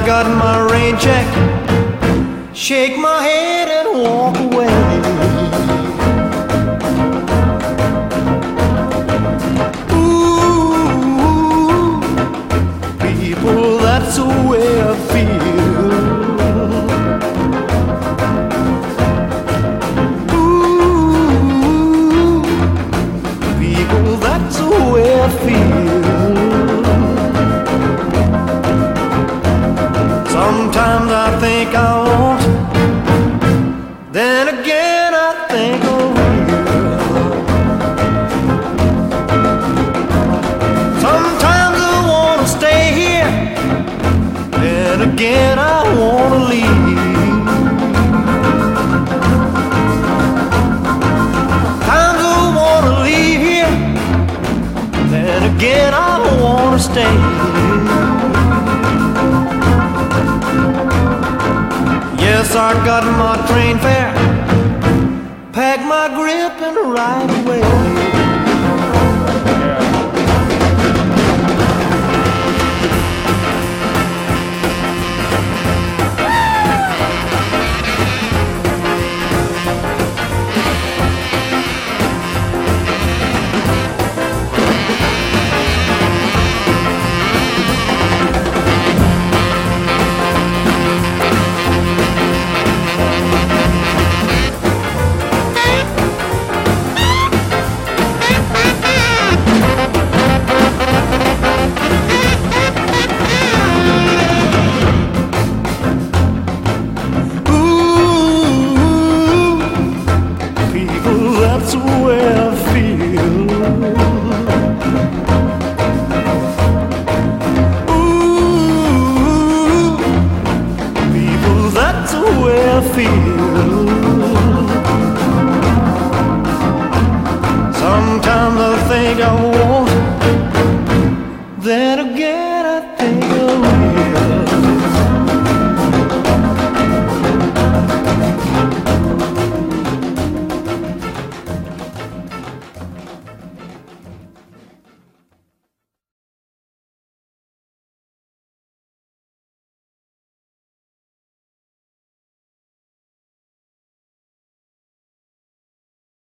got my rain check, shake my head and walk away. Ooh, people, that's the way I feel. Ooh, people, that's the way I feel. Sometimes I think I won't, then again I think I will. Sometimes I want to stay here, then again I want to leave. Times I want to leave here, then again I want to stay. Yes, I got my train fare, pack my grip and ride away. That's the way I feel. Ooh, people, that's the way I feel.